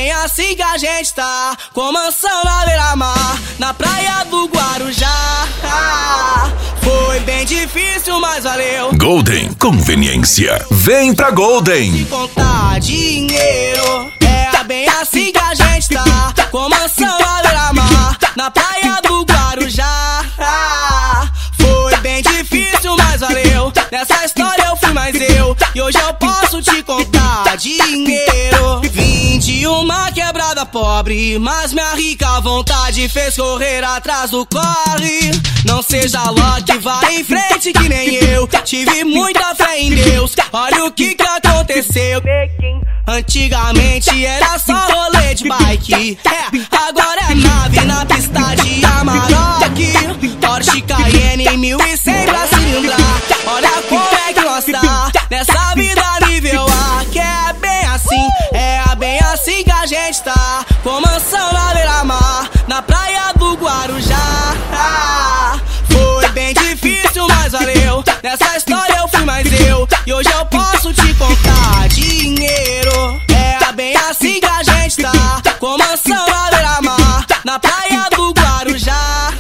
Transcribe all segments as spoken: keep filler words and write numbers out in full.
bem assim que a gente tá, com mansão na beira-mar, na praia do Guarujá. Foi bem difícil, mas valeu. Golden Conveniência, vem pra Golden. De contar dinheiro, é bem assim que a gente tá, com mansão na beira-mar, na praia do Guarujá. Foi bem difícil, mas valeu. Nessa história eu fui mais eu, e hoje eu posso te contar dinheiro. Vim de uma quebrada pobre, mas minha rica vontade fez correr atrás do corre. Não seja Loki, vai em frente que nem eu. Tive muita fé em Deus, olha o que que aconteceu. Antigamente era só rolê de bike, é, agora é nave na pista de Amarok. Porsche Cayenne mil e cem pra cilindrar. Olha como é que nós tá nessa vida nível A, que é bem assim, é bem assim que a gente tá, com mansão na beira-mar, na praia do Guarujá. Foi bem difícil, mas valeu. Nessa história eu fui mais eu, e hoje eu posso te contar dinheiro. É bem assim que a gente tá, com mansão na beira-mar, na praia do Guarujá.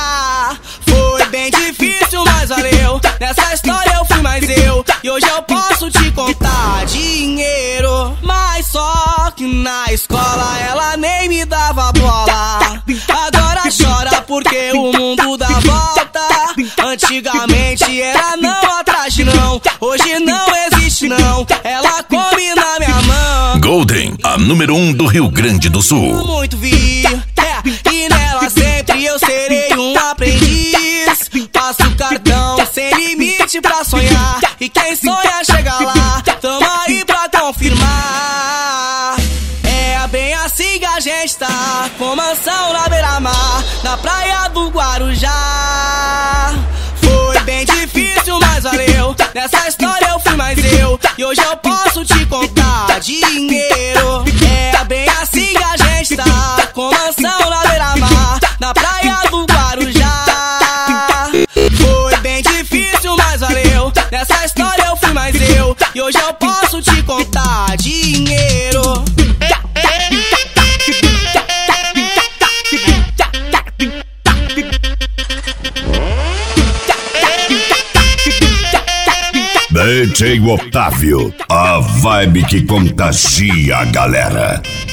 Foi bem difícil, mas valeu. Nessa história eu fui mais eu, e hoje eu posso te contar dinheiro. Mas só que na escola ela nem me dava bola, agora chora porque o mundo dá volta. Antigamente era não atrás de não, hoje não existe não, ela come na minha mão. Golden, a número um do Rio Grande do Sul. Muito vi, é, e nela sempre eu serei um aprendiz. Passo o cartão sem limite pra sonhar, e quem sonha chega lá, tamo aí pra confirmar. É bem assim que a gente tá, com mansão na beira-mar, na praia do Guarujá. Foi bem difícil, mas valeu. Nessa história eu fui mais eu, e hoje eu posso te contar dinheiro. É bem assim que a gente tá, com mansão na beira-mar, na praia do Guarujá. Foi bem difícil, mas valeu. Nessa história eu fui mais eu, e hoje eu posso te contar dinheiro. D J Otávio, a vibe que contagia a galera.